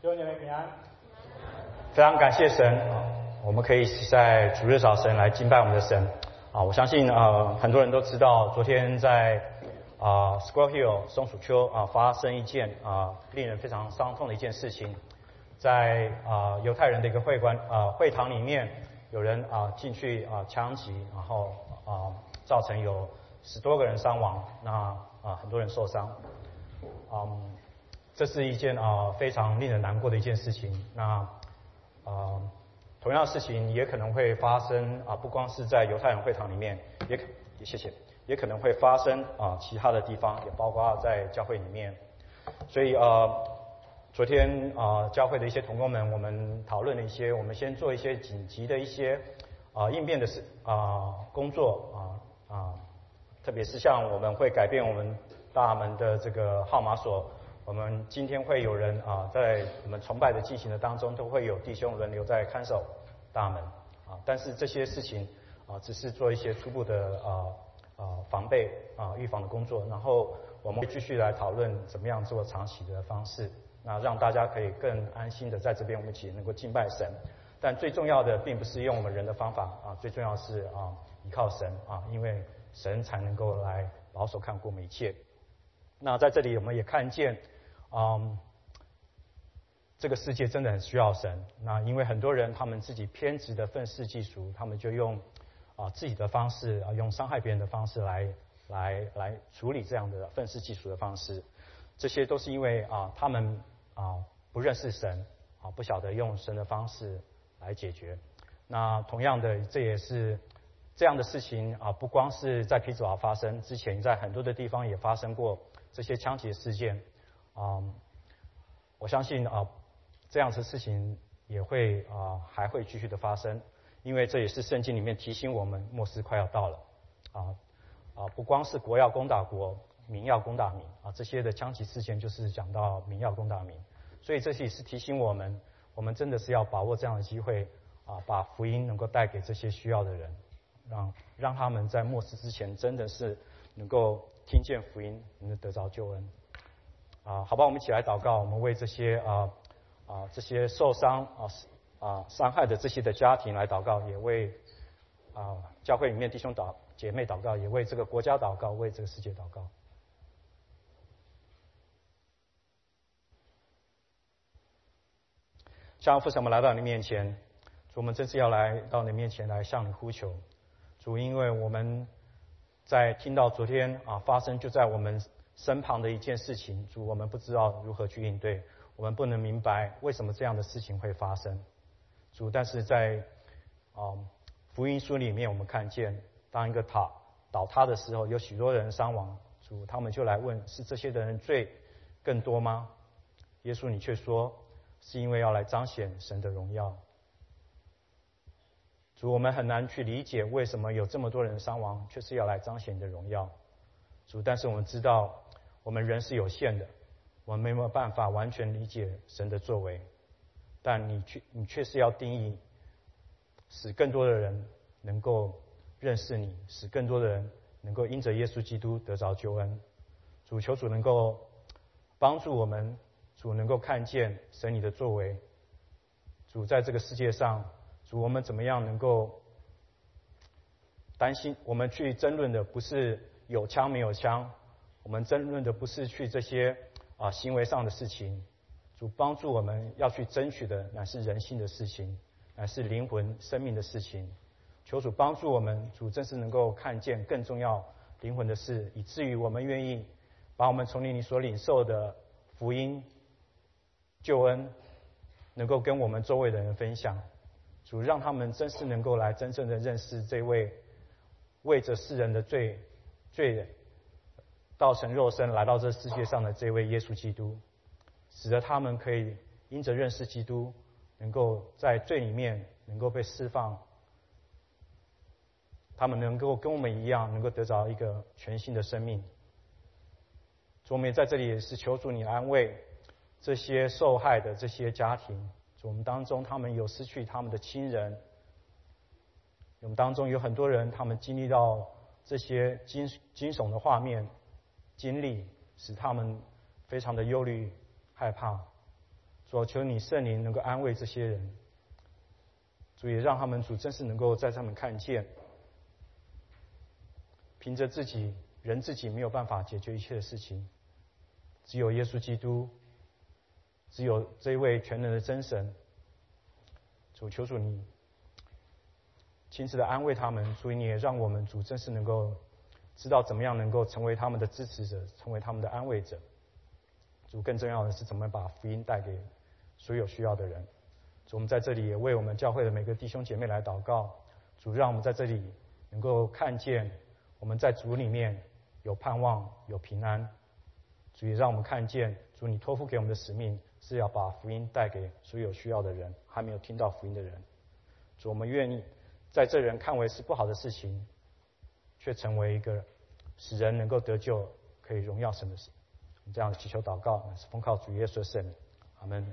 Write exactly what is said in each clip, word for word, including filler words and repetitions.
弟兄姐妹平安。非常感谢神，我们可以在主日早晨来敬拜我们的神啊！我相信呃很多人都知道，昨天在啊 Squirrel Hill 松鼠丘啊发生一件啊令人非常伤痛的一件事情，在啊犹太人的一个会馆啊会堂里面，有人啊进去啊枪击，然后啊造成有十多个人伤亡，那啊很多人受伤，嗯。这是一件啊、呃、非常令人难过的一件事情。那啊、呃、同样的事情也可能会发生啊、呃，不光是在犹太人会堂里面，也可也谢谢，也可能会发生啊、呃、其他的地方，也包括在教会里面。所以呃，昨天啊、呃、教会的一些同工们，我们讨论了一些，我们先做一些紧急的一些啊、呃、应变的事啊、呃、工作啊啊、呃，特别是像我们会改变我们大门的这个号码锁。我们今天会有人啊，在我们崇拜的进行的当中，都会有弟兄轮流在看守大门啊。但是这些事情啊，只是做一些初步的啊啊防备啊预防的工作。然后我们会继续来讨论怎么样做长期的方式，那让大家可以更安心的在这边我们一起能够敬拜神。但最重要的并不是用我们人的方法啊，最重要是啊依靠神啊，因为神才能够来保守看顾我们一切。那在这里我们也看见。嗯，这个世界真的很需要神。那因为很多人他们自己偏执的愤世嫉俗，他们就用啊自己的方式啊，用伤害别人的方式来来来处理这样的愤世嫉俗的方式。这些都是因为啊他们啊不认识神啊，不晓得用神的方式来解决。那同样的，这也是这样的事情啊，不光是在皮兹堡发生，之前在很多的地方也发生过这些枪击事件。啊、嗯，我相信啊，这样的事情也会啊还会继续的发生，因为这也是圣经里面提醒我们，末世快要到了。啊啊，不光是国要攻打国，民要攻打民啊，这些的枪击事件就是讲到民要攻打民，所以这也是提醒我们，我们真的是要把握这样的机会啊，把福音能够带给这些需要的人，让让他们在末世之前真的是能够听见福音，能够得着救恩。啊，好吧，我们一起来祷告。我们为这些啊啊这些受伤啊啊伤害的这些的家庭来祷告，也为啊教会里面弟兄祷姐妹祷告，也为这个国家祷告，为这个世界祷告。向父神，我们来到你面前，主，我们真是要来到你面前来向你呼求，主，因为我们在听到昨天啊发生就在我们身旁的一件事情，主，我们不知道如何去应对，我们不能明白为什么这样的事情会发生，主，但是在啊、嗯、福音书里面，我们看见当一个塔倒塌的时候，有许多人伤亡，主，他们就来问，是这些的人罪更多吗？耶稣，你却说是因为要来彰显神的荣耀。主，我们很难去理解为什么有这么多人伤亡，却是要来彰显你的荣耀。主，但是我们知道我们人是有限的，我们没有办法完全理解神的作为，但你却你却是要定义，使更多的人能够认识你，使更多的人能够因着耶稣基督得着救恩。主，求主能够帮助我们，主能够看见神你的作为。主，在这个世界上，主，我们怎么样能够担心？我们去争论的不是有枪没有枪，我们争论的不是去这些啊行为上的事情。主，帮助我们要去争取的乃是人性的事情，乃是灵魂生命的事情。求主帮助我们，主真是能够看见更重要灵魂的事，以至于我们愿意把我们从你所领受的福音救恩能够跟我们周围的人分享。主，让他们真是能够来真正的认识这位为着世人的罪罪道成肉身来到这世界上的这位耶稣基督，使得他们可以因着认识基督，能够在罪里面能够被释放，他们能够跟我们一样，能够得着一个全新的生命。主，我们也在这里也是求主你安慰这些受害的这些家庭。主，我们当中他们有失去他们的亲人，我们当中有很多人他们经历到这些惊惊悚的画面经历，使他们非常的忧虑害怕。 主，求你圣灵能够安慰这些人，主也让他们主真是能够在他们看见，凭着自己人自己没有办法解决一切的事情，只有耶稣基督，只有这一位全能的真神。主，求主你亲自的安慰他们，所以你也让我们主真是能够知道怎么样能够成为他们的支持者，成为他们的安慰者。主，更重要的是怎么把福音带给所有需要的人。主，我们在这里也为我们教会的每个弟兄姐妹来祷告。主，让我们在这里能够看见我们在主里面有盼望，有平安。主，也让我们看见主你托付给我们的使命是要把福音带给所有需要的人，还没有听到福音的人。主，我们愿意在这人看为是不好的事情，却成为一个使人能够得救、可以荣耀神的事。我们这样的祈求祷告，是奉靠主耶稣的圣名，阿门。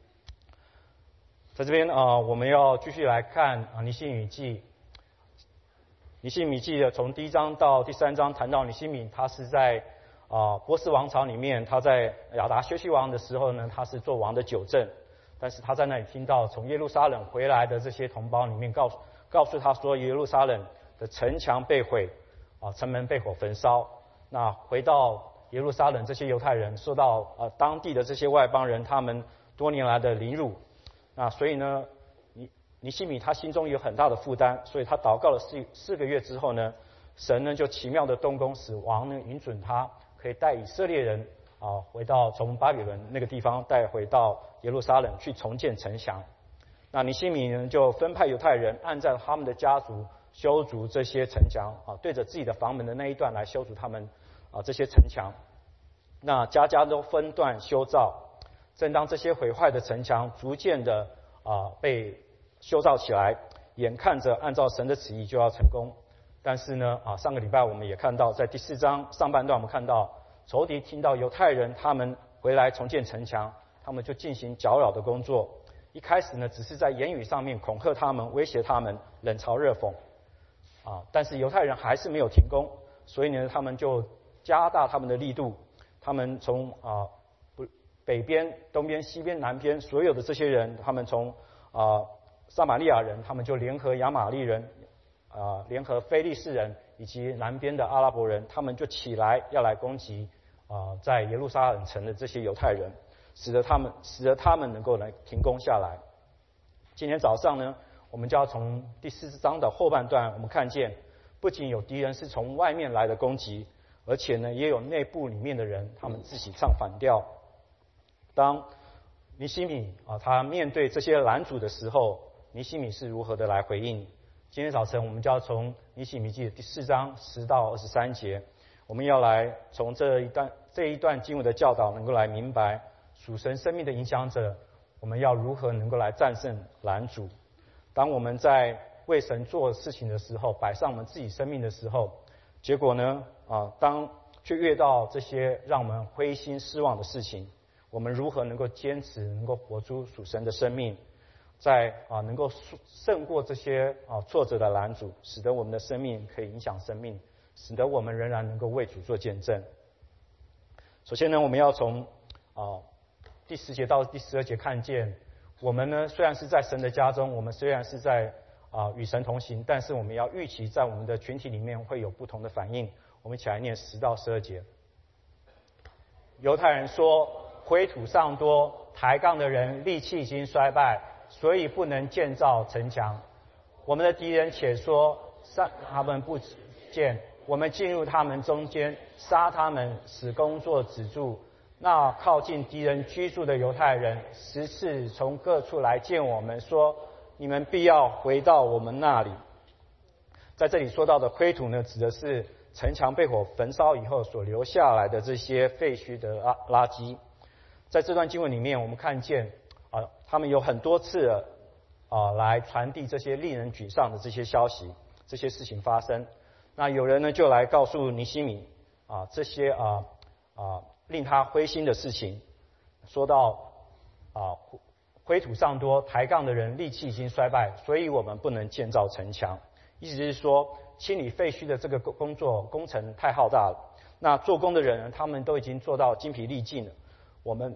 在这边啊、呃，我们要继续来看啊尼希米记。尼希米记的从第一章到第三章谈到尼希米，他是在啊、呃、波斯王朝里面，他在亚达薛西王的时候呢，他是做王的九正，但是他在那里听到从耶路撒冷回来的这些同胞里面告诉告诉他说，耶路撒冷的城墙被毁，啊、呃、城门被火焚烧。那回到耶路撒冷，这些犹太人受到呃当地的这些外邦人他们多年来的凌辱，那所以呢，尼尼希米他心中有很大的负担，所以他祷告了四四个月之后呢，神呢就奇妙的动工，使王呢允准他可以带以色列人啊回到从巴比伦那个地方带回到耶路撒冷去重建城墙。那尼希米呢就分派犹太人按照他们的家族修筑这些城墙啊，对着自己的房门的那一段来修筑他们啊这些城墙。那家家都分段修造，正当这些毁坏的城墙逐渐的啊被修造起来，眼看着按照神的旨意就要成功，但是呢啊上个礼拜我们也看到，在第四章上半段我们看到仇敌听到犹太人他们回来重建城墙，他们就进行搅扰的工作。一开始呢只是在言语上面恐吓他们，威胁他们，冷嘲热讽啊，但是犹太人还是没有停工，所以呢他们就加大他们的力度。他们从啊不北边、东边、西边、南边所有的这些人，他们从啊撒玛利亚人，他们就联合亚玛利人啊，联合非利士人以及南边的阿拉伯人，他们就起来要来攻击啊在耶路撒冷城的这些犹太人，使得他们使得他们能够来停工下来。今天早上呢，我们就要从第四章的后半段，我们看见不仅有敌人是从外面来的攻击，而且呢，也有内部里面的人，他们自己唱反调。当尼希米啊，他面对这些拦阻的时候，尼希米是如何的来回应？今天早晨我们就要从尼希米记的第四章十到二十三节，我们要来从这一段这一段经文的教导，能够来明白属神生命的影响者，我们要如何能够来战胜拦阻。当我们在为神做事情的时候，摆上我们自己生命的时候，结果呢啊，当却遇到这些让我们灰心失望的事情，我们如何能够坚持，能够活出属神的生命，在啊能够胜过这些啊挫折的拦阻，使得我们的生命可以影响生命，使得我们仍然能够为主做见证。首先呢，我们要从啊第十节到第十二节看见，我们呢虽然是在神的家中，我们虽然是在啊与神同行，但是我们要预期在我们的群体里面会有不同的反应。我们一起来念十到十二节。犹太人说，灰土尚多，抬杠的人力气已经衰败，所以不能建造城墙。我们的敌人且说，杀他们不见，我们进入他们中间，杀他们，使工作止住。那靠近敌人居住的犹太人十次从各处来见我们，说，你们必要回到我们那里。在这里说到的灰土呢，指的是城墙被火焚烧以后所留下来的这些废墟的垃垃圾。在这段经文里面，我们看见啊、呃，他们有很多次啊、呃、来传递这些令人沮丧的这些消息，这些事情发生。那有人呢就来告诉尼希米啊、呃、这些啊啊、呃呃、令他灰心的事情，说到啊、呃、灰土尚多，抬杠的人力气已经衰败，所以我们不能建造城墙。意思是说，清理废墟的这个工作工程太浩大了，那做工的人他们都已经做到精疲力尽了，我们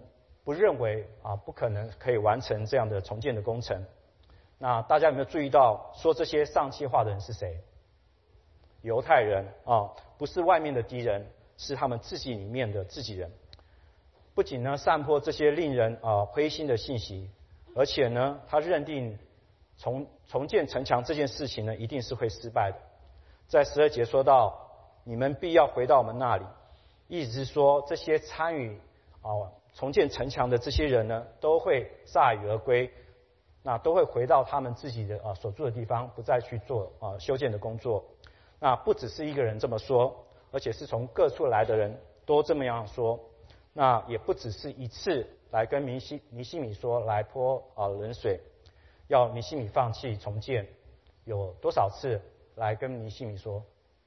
不认为啊不可能可以完成这样的重建的工程。那大家有没有注意到，说这些丧气话的人是谁？犹太人啊，不是外面的敌人，是他们自己里面的自己人。不仅呢散播这些令人啊灰心的信息，而且呢他认定重重建城墙这件事情呢一定是会失败的。在十二节说到，你们必要回到我们那里，意思是说这些参与啊重建城墙的这些人呢，都会铩羽而归，那都会回到他们自己的啊所住的地方，不再去做啊修建的工作。那不只是一个人这么说，而且是从各处来的人都这么样说。那也不只是一次来跟尼西尼西米说来泼啊冷水，要尼西米放弃重建，有多少次来跟尼西米说？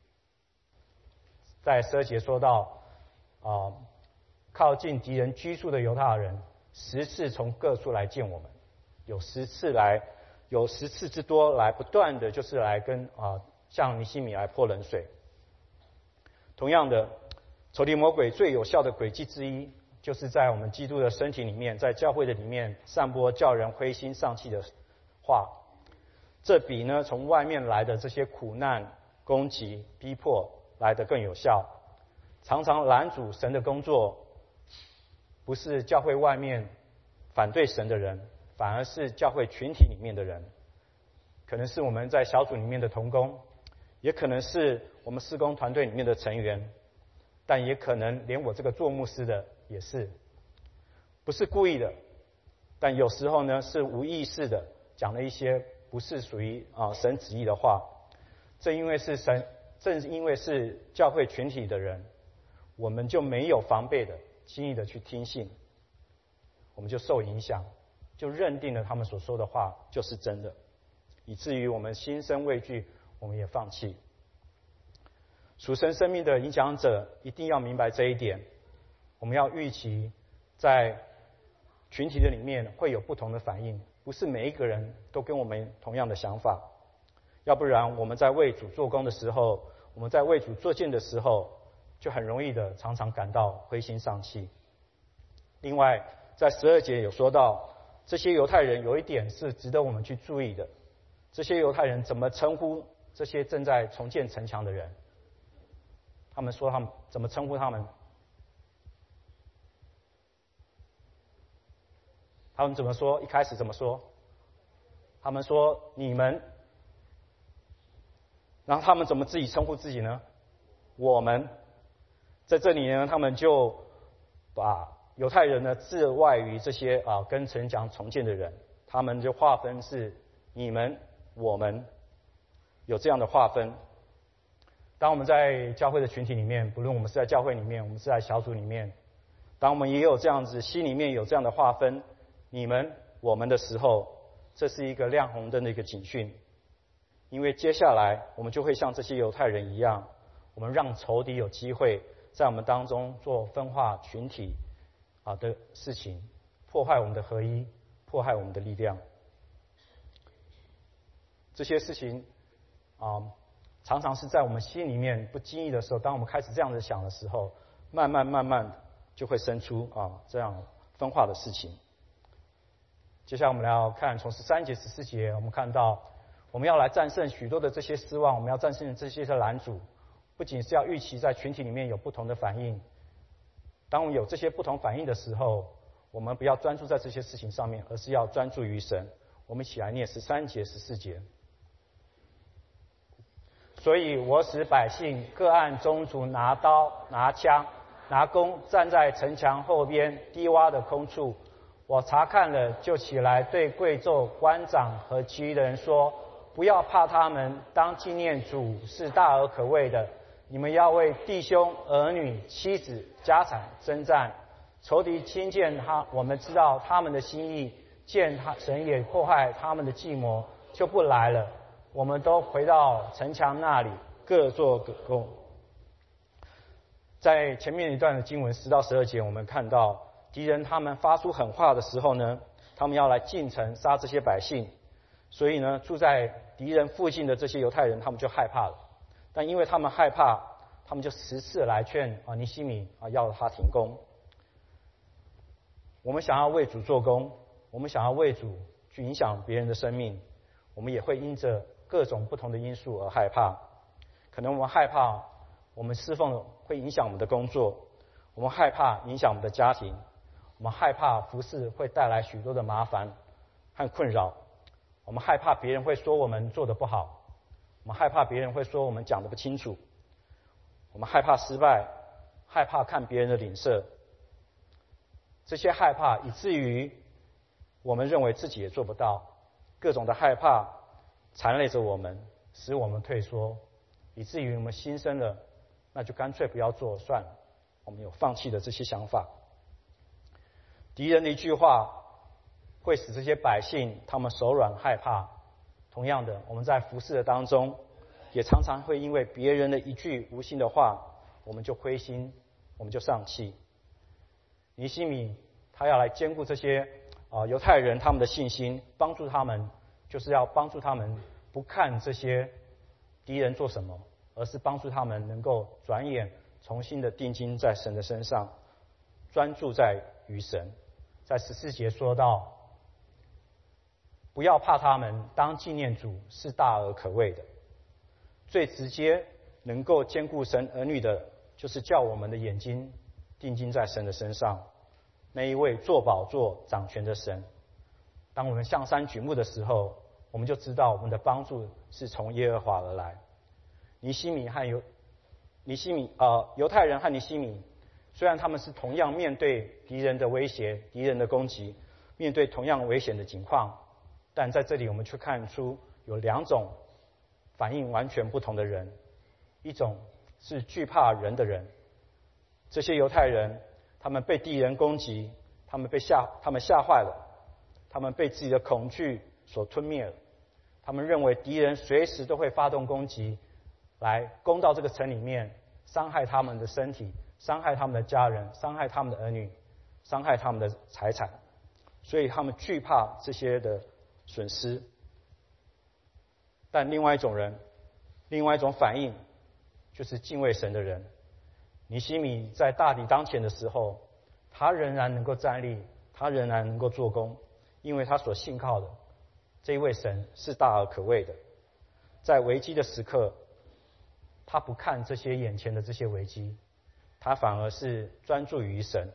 在十二节说到啊，靠近敌人居住的犹太人十次从各处来见我们，有十次来，有十次之多来不断的就是来跟啊向尼西米来泼冷水。同样的，仇敌魔鬼最有效的诡计之一，就是在我们基督的身体里面，在教会的里面散播叫人灰心丧气的话。这比呢从外面来的这些苦难、攻击、逼迫来得更有效。常常拦阻神的工作，不是教会外面反对神的人，反而是教会群体里面的人。可能是我们在小组里面的同工，也可能是我们事工团队里面的成员，但也可能连我这个做牧师的也是，不是故意的，但有时候呢是无意识的讲了一些不是属于啊神旨意的话。正因为是神，正因为是教会群体的人，我们就没有防备的轻易的去听信，我们就受影响，就认定了他们所说的话就是真的，以至于我们心生畏惧，我们也放弃。属神生命的影响者一定要明白这一点，我们要预期在群体的里面会有不同的反应，不是每一个人都跟我们同样的想法，要不然我们在为主做工的时候，我们在为主做见的时候，就很容易的常常感到灰心丧气。另外在十二节有说到，这些犹太人有一点是值得我们去注意的，这些犹太人怎么称呼这些正在重建城墙的人？他们说他们怎么称呼他们？他们怎么说？一开始怎么说？他们说你们，然后他们怎么自己称呼自己呢？我们。在这里呢，他们就把犹太人呢置外于这些啊跟城墙重建的人，他们就划分是你们、我们，有这样的划分。当我们在教会的群体里面，不论我们是在教会里面，我们是在小组里面，当我们也有这样子心里面有这样的划分，你们、我们的时候，这是一个亮红灯的一个警讯，因为接下来我们就会像这些犹太人一样，我们让仇敌有机会在我们当中做分化群体啊的事情，破坏我们的合一，迫害我们的力量。这些事情啊，常常是在我们心里面不经意的时候，当我们开始这样子想的时候，慢慢慢慢就会生出啊这样分化的事情。接下来我们来要看从十三节十四节，我们看到我们要来战胜许多的这些失望，我们要战胜这些的拦阻，不仅是要预期在群体里面有不同的反应，当我们有这些不同反应的时候，我们不要专注在这些事情上面，而是要专注于神。我们一起来念十三节十四节。所以我使百姓各按宗族拿刀拿枪拿弓，站在城墙后边低洼的空处。我查看了，就起来对贵胄官长和其余的人说，不要怕他们，当纪念主是大而可畏的。你们要为弟兄儿女妻子家产征战。仇敌听见他，我们知道他们的心意，见他神也迫害他们的计谋，就不来了。我们都回到城墙那里，各做各工。在前面一段的经文十到十二节，我们看到敌人他们发出狠话的时候呢，他们要来进城杀这些百姓，所以呢，住在敌人附近的这些犹太人，他们就害怕了。但因为他们害怕，他们就十次来劝啊尼西米啊要他停工。 我们想要为主做工，我们想要为主去影响别人的生命，我们也会因着各种不同的因素而害怕。可能我们害怕我们侍奉会影响我们的工作，我们害怕影响我们的家庭，我们害怕服侍会带来许多的麻烦和困扰，我们害怕别人会说我们做得不好，我们害怕别人会说我们讲得不清楚，我们害怕失败，害怕看别人的脸色。这些害怕以至于我们认为自己也做不到，各种的害怕缠累着我们，使我们退缩，以至于我们心生了那就干脆不要做算了，我们有放弃的这些想法。敌人的一句话会使这些百姓他们手软害怕。同样的，我们在服侍的当中也常常会因为别人的一句无心的话，我们就灰心，我们就丧气。尼希米他要来兼顾这些啊、呃、犹太人他们的信心，帮助他们，就是要帮助他们不看这些敌人做什么，而是帮助他们能够转眼重新的定睛在神的身上，专注在于神。在十四节说到，不要怕他们，当纪念主是大而可畏的。最直接能够兼顾神儿女的，就是叫我们的眼睛定睛在神的身上，那一位坐宝座掌权的神。当我们向山举目的时候，我们就知道我们的帮助是从耶和华而来。尼希米和犹尼希米呃犹太人和尼希米，虽然他们是同样面对敌人的威胁、敌人的攻击，面对同样危险的境况，但在这里我们却看出有两种反应完全不同的人。一种是惧怕人的人，这些犹太人他们被敌人攻击，他们被吓他们吓坏了，他们被自己的恐惧所吞灭了，他们认为敌人随时都会发动攻击来攻到这个城里面，伤害他们的身体，伤害他们的家人，伤害他们的儿女，伤害他们的财产，所以他们惧怕这些的损失。但另外一种人，另外一种反应就是敬畏神的人。尼希米在大敌当前的时候，他仍然能够站立，他仍然能够做工，因为他所信靠的这一位神是大而可畏的。在危机的时刻，他不看这些眼前的这些危机，他反而是专注于神。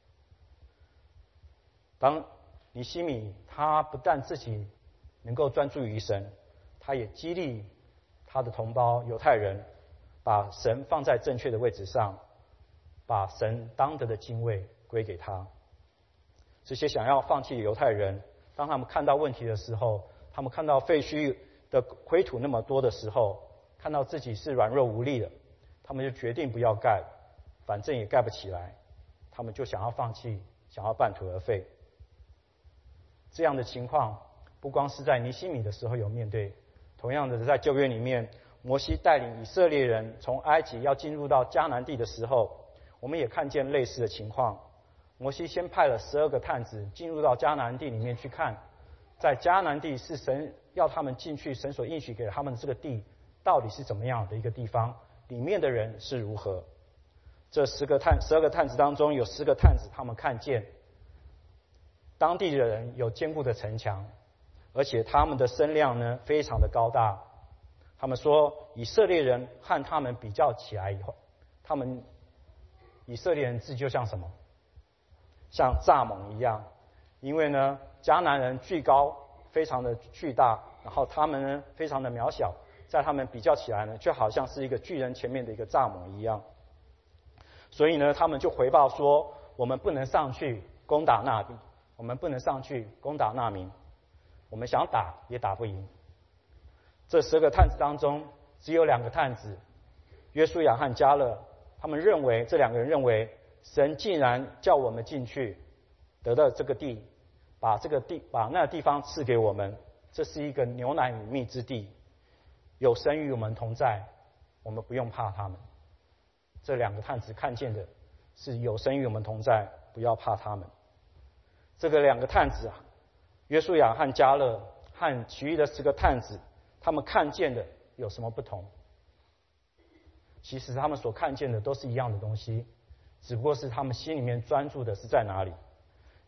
当尼希米他不但自己能够专注于神，他也激励他的同胞犹太人把神放在正确的位置上，把神当得的敬畏归给他。这些想要放弃的犹太人，当他们看到问题的时候，他们看到废墟的灰土那么多的时候，看到自己是软弱无力的，他们就决定不要盖，反正也盖不起来，他们就想要放弃，想要半途而废。这样的情况不光是在尼希米的时候有面对，同样的在旧约里面，摩西带领以色列人从埃及要进入到迦南地的时候，我们也看见类似的情况。摩西先派了十二个探子进入到迦南地里面去看，在迦南地是神要他们进去，神所应许给他们的这个地到底是怎么样的一个地方，里面的人是如何。这十个探十二个探子当中，有十个探子他们看见当地的人有坚固的城墙，而且他们的声量呢非常的高大。他们说以色列人和他们比较起来以后，他们以色列人自就像什么？像蚱蜢一样。因为呢迦南人巨高，非常的巨大，然后他们呢非常的渺小，在他们比较起来呢，就好像是一个巨人前面的一个蚱蜢一样。所以呢他们就回报说，我们不能上去攻打那地，我们不能上去攻打那民，我们想打也打不赢。这十个探子当中，只有两个探子约书亚和迦勒，他们认为这两个人认为神既然叫我们进去得到这个地，把这个地把那个地方赐给我们，这是一个牛奶与蜜之地，有神与我们同在，我们不用怕他们。这两个探子看见的是有神与我们同在，不要怕他们。这个两个探子啊，约书亚和迦勒和其余的十个探子，他们看见的有什么不同？其实他们所看见的都是一样的东西，只不过是他们心里面专注的是在哪里。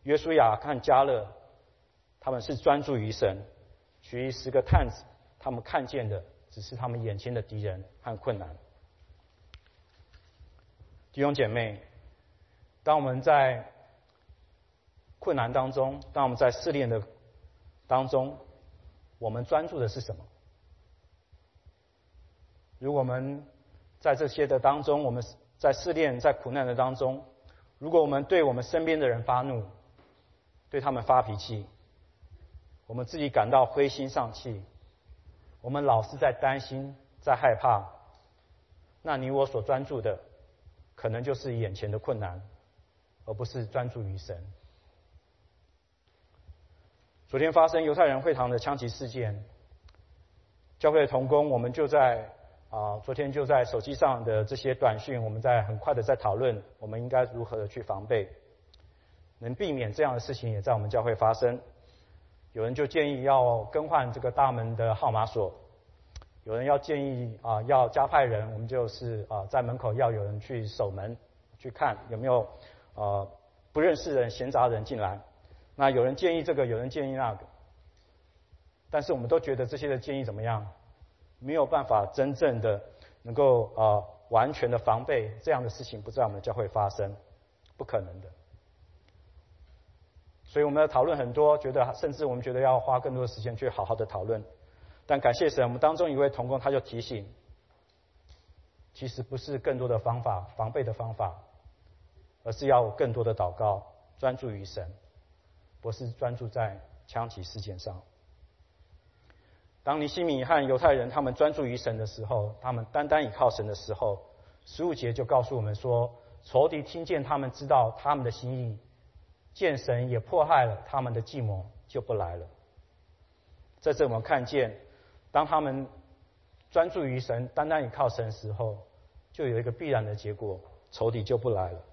约书亚和迦勒，他们是专注于神，取十个探子，他们看见的只是他们眼前的敌人和困难。弟兄姐妹，当我们在困难当中，当我们在试炼的当中，我们专注的是什么？如果我们在这些的当中，我们在试炼、在苦难的当中，如果我们对我们身边的人发怒，对他们发脾气，我们自己感到灰心丧气，我们老是在担心、在害怕，那你我所专注的，可能就是眼前的困难，而不是专注于神。昨天发生犹太人会堂的枪击事件，教会的同工，我们就在啊，昨天就在手机上的这些短讯，我们在很快的在讨论，我们应该如何的去防备，能避免这样的事情也在我们教会发生。有人就建议要更换这个大门的号码锁，有人要建议啊要加派人，我们就是啊在门口要有人去守门，去看有没有呃不认识人、闲杂人进来。那有人建议这个，有人建议那个，但是我们都觉得这些的建议怎么样？没有办法真正的能够呃完全的防备这样的事情不在我们的教会发生，不可能的。所以我们要讨论很多，觉得甚至我们觉得要花更多的时间去好好的讨论。但感谢神，我们当中一位同工他就提醒，其实不是更多的方法防备的方法，而是要更多的祷告，专注于神，不是专注在枪击事件上。当尼希米和犹太人他们专注于神的时候，他们单单倚靠神的时候，十五节就告诉我们说，仇敌听见他们知道他们的心意，见神也迫害了他们的计谋，就不来了。在这我们看见，当他们专注于神，单单倚靠神的时候，就有一个必然的结果，仇敌就不来了。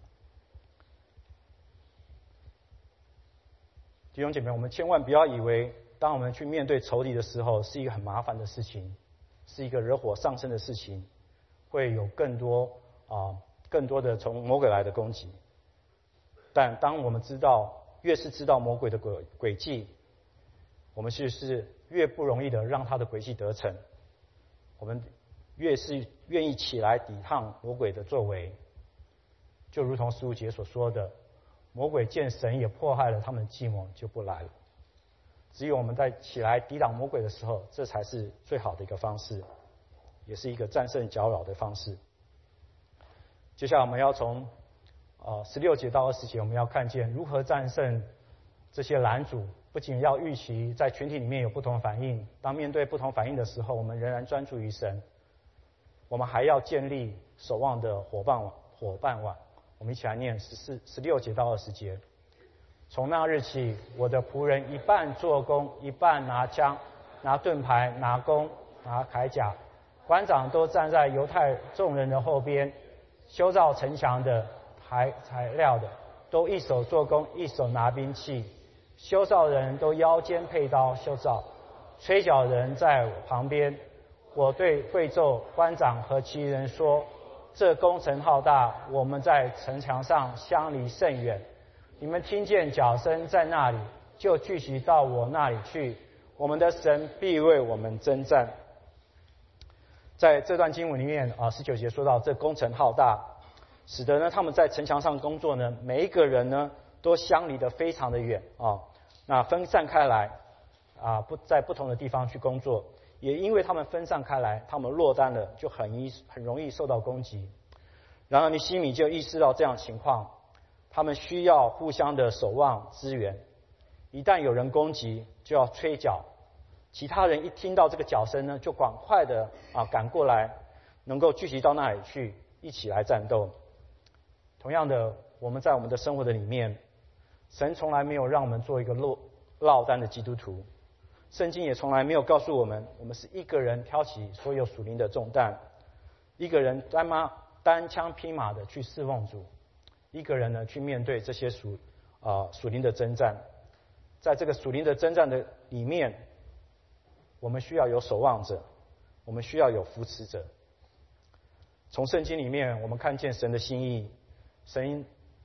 弟兄姐妹，我们千万不要以为当我们去面对仇敌的时候，是一个很麻烦的事情，是一个惹火上身的事情，会有更多啊、更多的从魔鬼来的攻击。但当我们知道，越是知道魔鬼的诡诡计，我们就是越不容易的让他的诡计得逞，我们越是愿意起来抵抗魔鬼的作为。就如同十五节所说的，魔鬼见神也迫害了他们的计谋，就不来了。只有我们在起来抵挡魔鬼的时候，这才是最好的一个方式，也是一个战胜搅扰的方式。接下来我们要从呃十六节到二十节，我们要看见如何战胜这些拦阻。不仅要预期在群体里面有不同反应，当面对不同反应的时候，我们仍然专注于神。我们还要建立守望的伙伴网。伙伴网，我们一起来念十四、十六节到二十节。从那日起，我的仆人一半做工，一半拿枪、拿盾牌、拿弓、拿铠甲。官长都站在犹太众人的后边，修造城墙的、材材料的，都一手做工，一手拿兵器。修造人都腰间佩刀修造，吹角人在我旁边。我对会奏官长和其余人说：这工程浩大，我们在城墙上相离甚远。你们听见脚声在那里，就聚集到我那里去。我们的神必为我们征战。在这段经文里面啊，十九节说到这工程浩大，使得呢他们在城墙上工作呢，每一个人呢都相离得非常的远啊，那分散开来啊，不在不同的地方去工作。也因为他们分散开来，他们落单了，就很易很容易受到攻击。然而尼希米就意识到这样的情况，他们需要互相的守望支援。一旦有人攻击，就要吹角。其他人一听到这个角声呢，就赶快的啊赶过来，能够聚集到那里去，一起来战斗。同样的，我们在我们的生活的里面，神从来没有让我们做一个落落单的基督徒。圣经也从来没有告诉我们，我们是一个人挑起所有属灵的重担，一个人单马单枪匹马的去侍奉主，一个人呢去面对这些属啊、呃、属灵的征战。在这个属灵的征战的里面，我们需要有守望者，我们需要有扶持者。从圣经里面，我们看见神的心意，神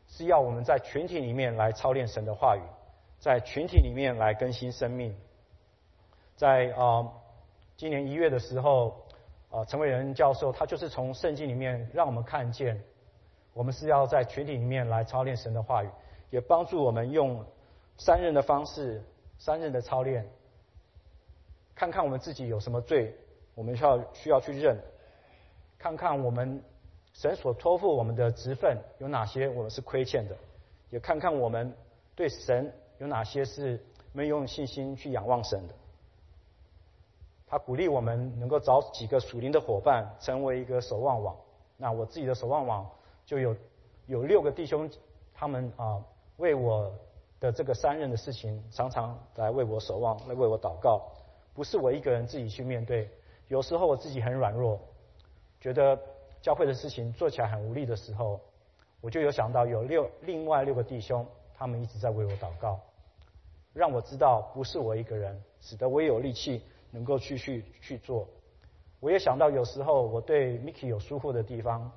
是要我们在群体里面来操练神的话语，在群体里面来更新生命。在啊、呃、今年一月的时候，啊、呃、陈伟仁教授他就是从圣经里面让我们看见，我们是要在群体里面来操练神的话语，也帮助我们用三任的方式，三任的操练，看看我们自己有什么罪，我们需要需要去认，看看我们神所托付我们的职分有哪些我们是亏欠的，也看看我们对神有哪些是没有用信心去仰望神的。他鼓励我们能够找几个属灵的伙伴，成为一个守望网。那我自己的守望网就有有六个弟兄，他们啊为我的这个三任的事情，常常来为我守望，来为我祷告。不是我一个人自己去面对，有时候我自己很软弱，觉得教会的事情做起来很无力的时候，我就有想到有六另外六个弟兄，他们一直在为我祷告，让我知道不是我一个人，使得我也有力气能够去去去做。我也想到有时候我对 Mickey 有疏忽的地方，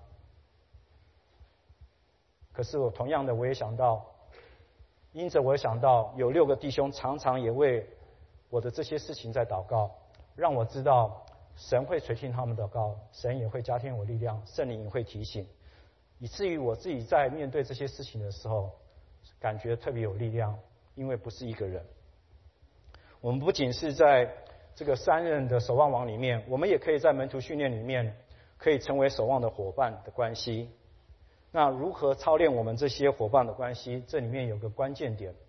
可是我同样的我也想到，因着我想到有六个弟兄常常也为我的这些事情在祷告，让我知道神会垂听他们祷告，神也会加添我力量，圣灵也会提醒，以至于我自己在面对这些事情的时候，感觉特别有力量，因为不是一个人。我们不仅是在这个三任的守望网里面，我们也可以在门徒训练里面，可以成为守望的伙伴的关系。那如何操练我们这些伙伴的关系？这里面有个关键点。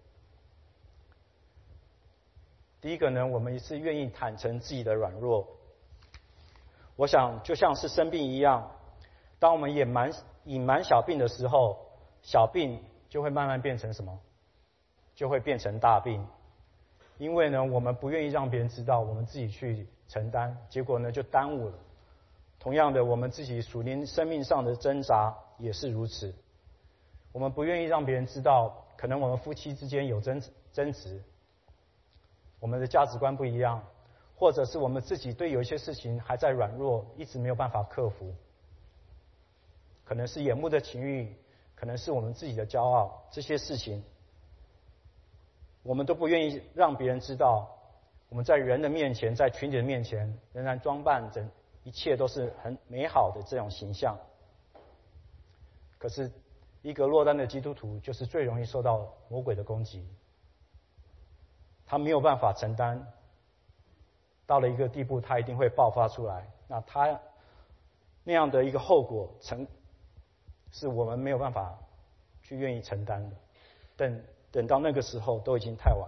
第一个呢，我们是愿意坦诚自己的软弱。我想就像是生病一样，当我们隐瞒隐瞒小病的时候，小病就会慢慢变成什么？就会变成大病。因为呢，我们不愿意让别人知道，我们自己去承担，结果呢就耽误了。同样的，我们自己属灵生命上的挣扎也是如此。我们不愿意让别人知道，可能我们夫妻之间有争争执，我们的价值观不一样，或者是我们自己对有一些事情还在软弱，一直没有办法克服。可能是眼目的情欲，可能是我们自己的骄傲，这些事情我们都不愿意让别人知道。我们在人的面前，在群体的面前，仍然装扮着一切都是很美好的这种形象。可是一个落单的基督徒，就是最容易受到魔鬼的攻击。他没有办法承担，到了一个地步，他一定会爆发出来。那他那样的一个后果，成是我们没有办法去愿意承担的。等等到那个时候，都已经太晚。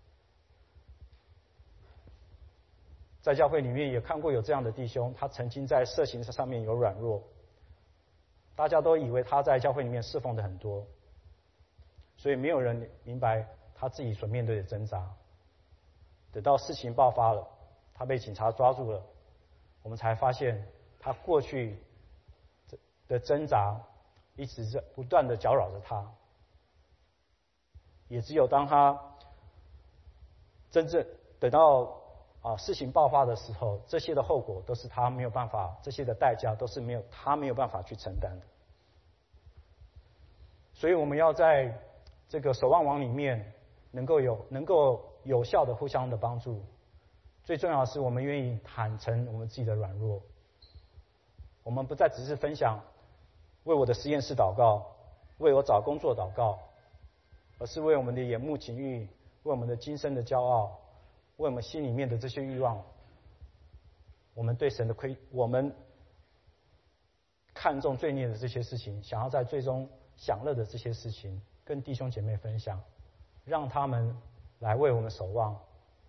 在教会里面也看过有这样的弟兄，他曾经在色情上面有软弱，大家都以为他在教会里面侍奉的很多，所以没有人明白他自己所面对的挣扎。等到事情爆发了，他被警察抓住了，我们才发现他过去的挣扎一直在不断的搅扰着他。也只有当他真正等到啊事情爆发的时候，这些的后果都是他没有办法，这些的代价都是没有他没有办法去承担的。所以我们要在这个守望网里面能够有能够有效的互相的帮助。最重要的是，我们愿意坦诚我们自己的软弱。我们不再只是分享为我的实验室祷告，为我找工作祷告，而是为我们的眼目情欲，为我们的今生的骄傲，为我们心里面的这些欲望，我们对神的亏，我们看重罪孽的这些事情，想要在最终享乐的这些事情，跟弟兄姐妹分享，让他们来为我们守望。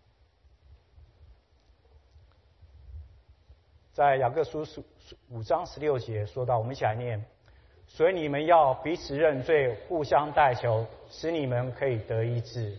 在雅各书五章十六节说到，我们一起来念：所以你们要彼此认罪，互相代求，使你们可以得医治。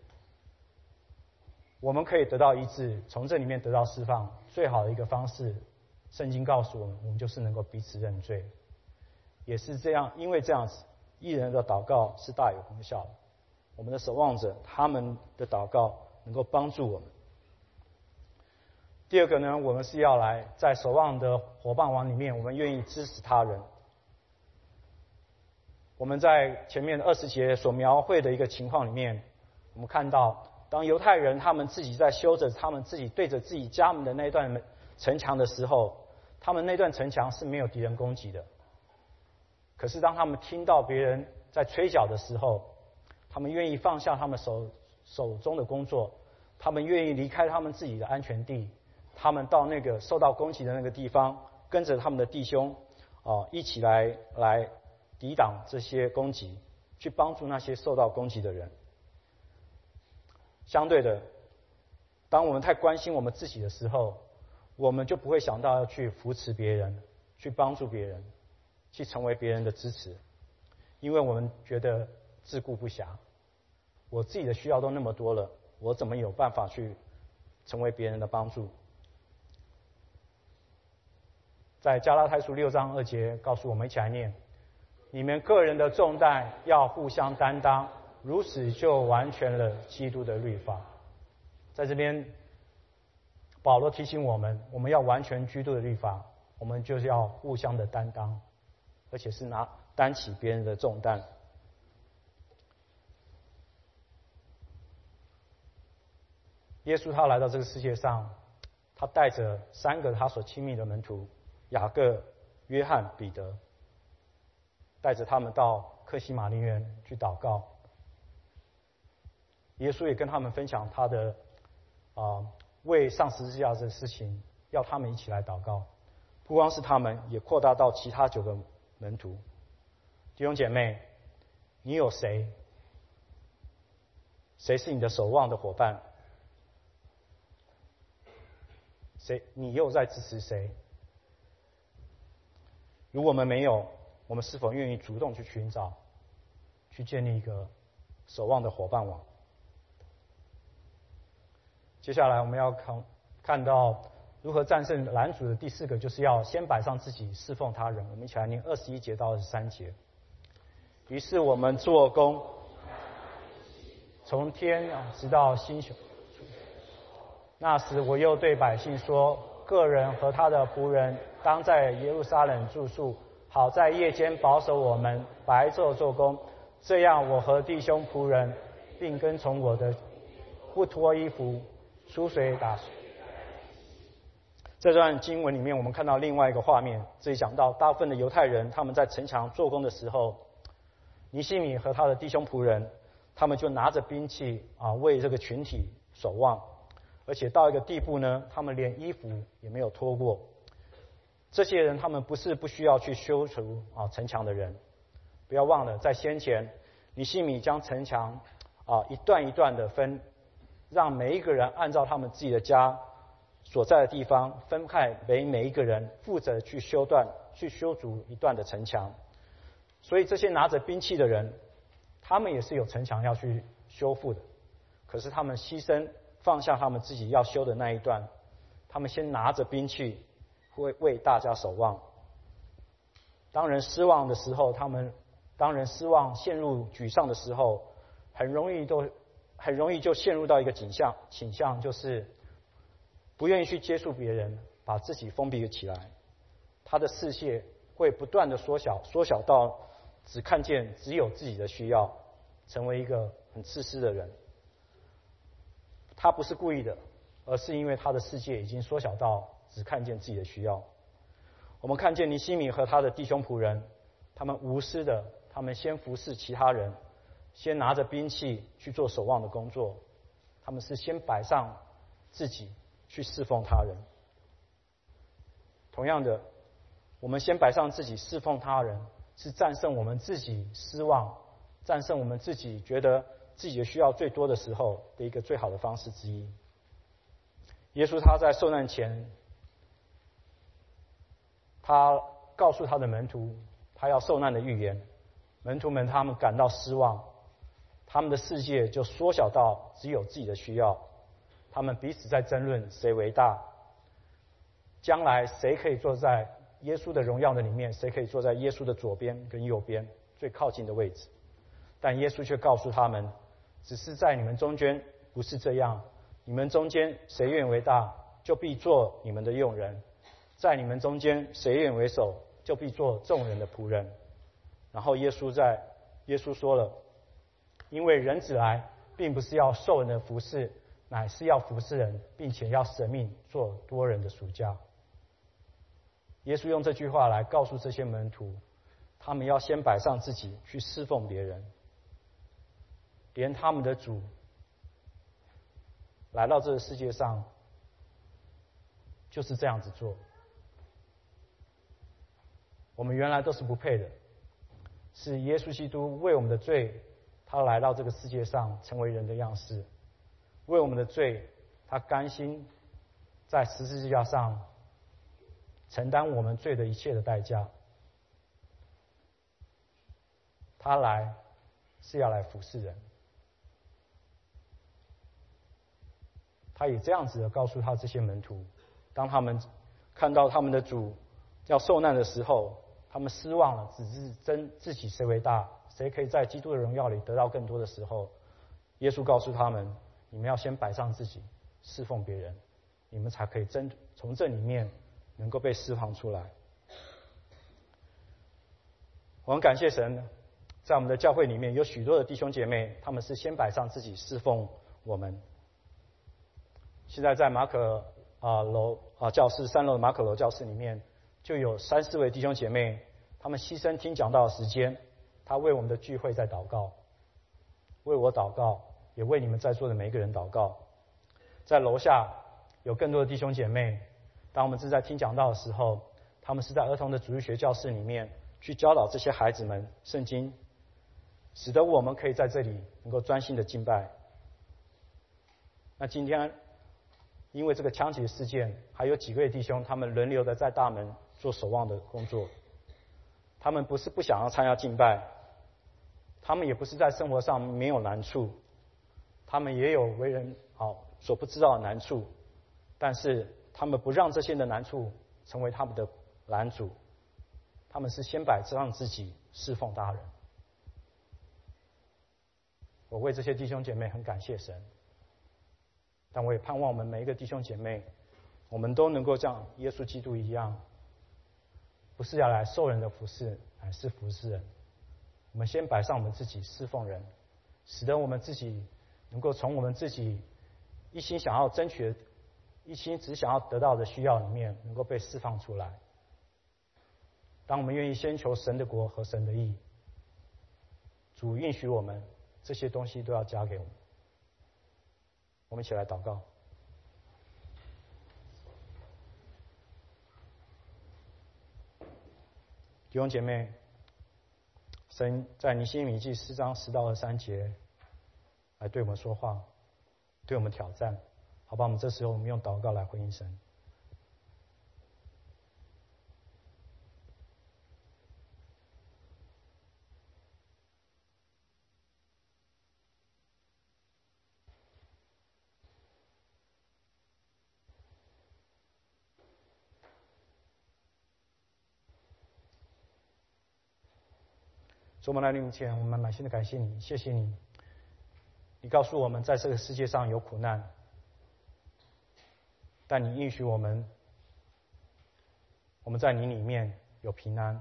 我们可以得到医治，从这里面得到释放，最好的一个方式，圣经告诉我们，我们就是能够彼此认罪。也是这样，因为这样子，义人的祷告是大有功效的。我们的守望者，他们的祷告能够帮助我们。第二个呢，我们是要来在守望的伙伴网里面，我们愿意支持他人。 我们在前面二十节所描绘的一个情况里面，我们看到，当犹太人他们自己在修着他们自己对着自己家门的那一段城墙的时候，他们那段城墙是没有敌人攻击的。可是当他们听到别人在吹角的时候，他们愿意放下他们手手中的工作，他们愿意离开他们自己的安全地，他们到那个受到攻击的那个地方，跟着他们的弟兄啊、呃、一起来来抵挡这些攻击，去帮助那些受到攻击的人。相对的，当我们太关心我们自己的时候，我们就不会想到要去扶持别人，去帮助别人，去成为别人的支持，因为我们觉得自顾不暇，我自己的需要都那么多了，我怎么有办法去成为别人的帮助？在加拉太书六章二节告诉我们，一起来念：你们个人的重担要互相担当，如此就完全了基督的律法。在这边，保罗提醒我们，我们要完全基督的律法，我们就是要互相的担当，而且是拿担起别人的重担。耶稣他来到这个世界上，他带着三个他所亲密的门徒雅各、约翰、彼得，带着他们到客西马尼园去祷告。耶稣也跟他们分享他的啊、呃、为上十字架的事情，要他们一起来祷告。不光是他们，也扩大到其他九个门徒。弟兄姐妹，你有谁？谁是你的守望的伙伴？谁？你又在支持谁？如果我们没有，我们是否愿意主动去寻找，去建立一个守望的伙伴网？接下来我们要看看到如何战胜拦阻的第四个，就是要先摆上自己，侍奉他人。我们一起来念二十一节到二十三节。于是我们做工，从天直到星宿。那时我又对百姓说：个人和他的仆人当在耶路撒冷住宿，好在夜间保守我们，白昼做工。这样我和弟兄仆人并跟从我的，不脱衣服，出水打水。这段经文里面，我们看到另外一个画面，这里讲到大部分的犹太人他们在城墙做工的时候，尼希米和他的弟兄仆人，他们就拿着兵器啊，为这个群体守望。而且到一个地步呢，他们连衣服也没有脱过。这些人他们不是不需要去修除啊城墙的人，不要忘了，在先前尼希米将城墙啊一段一段的分，让每一个人按照他们自己的家所在的地方分开，每每一个人负责去修断、去修筑一段的城墙。所以这些拿着兵器的人，他们也是有城墙要去修复的，可是他们牺牲。放下他们自己要修的那一段，他们先拿着兵器，会为大家守望。当人失望的时候，他们当人失望、陷入沮丧的时候，很容易都很容易就陷入到一个倾向，倾向就是不愿意去接触别人，把自己封闭起来。他的视线会不断的缩小，缩小到只看见只有自己的需要，成为一个很自私的人。他不是故意的，而是因为他的世界已经缩小到只看见自己的需要。我们看见尼希米和他的弟兄仆人，他们无私的，他们先服侍其他人，先拿着兵器去做守望的工作，他们是先摆上自己去侍奉他人。同样的，我们先摆上自己侍奉他人，是战胜我们自己失望，战胜我们自己觉得自己的需要最多的时候的一个最好的方式之一。耶稣他在受难前，他告诉他的门徒他要受难的预言，门徒们他们感到失望，他们的世界就缩小到只有自己的需要，他们彼此在争论谁为大，将来谁可以坐在耶稣的荣耀的里面，谁可以坐在耶稣的左边跟右边最靠近的位置。但耶稣却告诉他们，只是在你们中间不是这样，你们中间谁愿为大，就必做你们的用人；在你们中间谁愿为首，就必做众人的仆人。然后耶稣在耶稣说了，因为人子来并不是要受人的服侍，乃是要服侍人，并且要舍命做多人的赎价。耶稣用这句话来告诉这些门徒，他们要先摆上自己去侍奉别人，连他们的主来到这个世界上就是这样子做。我们原来都是不配的，是耶稣基督为我们的罪，他来到这个世界上成为人的样式，为我们的罪，他甘心在十字架上承担我们罪的一切的代价。他来是要来服侍人，他也这样子的告诉他这些门徒，当他们看到他们的主要受难的时候，他们失望了，只是争自己谁为大，谁可以在基督的荣耀里得到更多的时候，耶稣告诉他们，你们要先摆上自己，侍奉别人，你们才可以真从这里面能够被释放出来。我很感谢神，在我们的教会里面有许多的弟兄姐妹，他们是先摆上自己侍奉我们。现在在马可啊楼啊教室三楼的马可楼教室里面，就有三四位弟兄姐妹，他们牺牲听讲道的时间，他为我们的聚会在祷告，为我祷告，也为你们在座的每一个人祷告。在楼下有更多的弟兄姐妹，当我们正在听讲道的时候，他们是在儿童的主日学教室里面去教导这些孩子们圣经，使得我们可以在这里能够专心的敬拜。那今天因为这个枪击事件，还有几位弟兄他们轮流的在大门做守望的工作。他们不是不想要参加敬拜，他们也不是在生活上没有难处，他们也有为人好所不知道的难处，但是他们不让这些的难处成为他们的拦阻，他们是先摆上自己侍奉他人。我为这些弟兄姐妹很感谢神，但我也盼望我们每一个弟兄姐妹，我们都能够像耶稣基督一样，不是要来受人的服侍，乃是服侍人。我们先摆上我们自己侍奉人，使得我们自己能够从我们自己一心想要争取的、一心只想要得到的需要里面，能够被释放出来。当我们愿意先求神的国和神的义，主允许我们这些东西都要加给我们。我们一起来祷告。弟兄姐妹，神在尼希米记四章十到二三节来对我们说话，对我们挑战，好吧？我们这时候我们用祷告来回应神。主，我们来临面前，我们满心的感谢你，谢谢你。你告诉我们，在这个世界上有苦难，但你应许我们，我们在你里面有平安。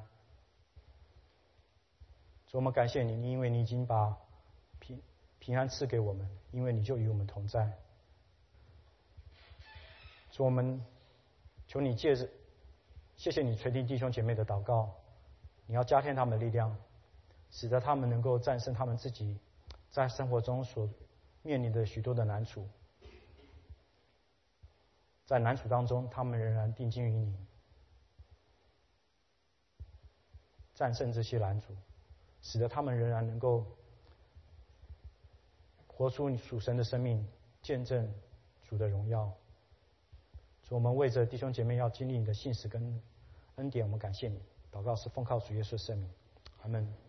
主，我们感谢你，因为你已经把平平安赐给我们，因为你就与我们同在。主，我们求你借着，谢谢你垂听弟兄姐妹的祷告，你要加添他们的力量，使得他们能够战胜他们自己在生活中所面临的许多的难处。在难处当中，他们仍然定睛于你，战胜这些难处，使得他们仍然能够活出你属神的生命，见证主的荣耀。主，我们为着弟兄姐妹要经历你的信实跟恩典，我们感谢你。祷告是奉靠主耶稣的圣名，阿们。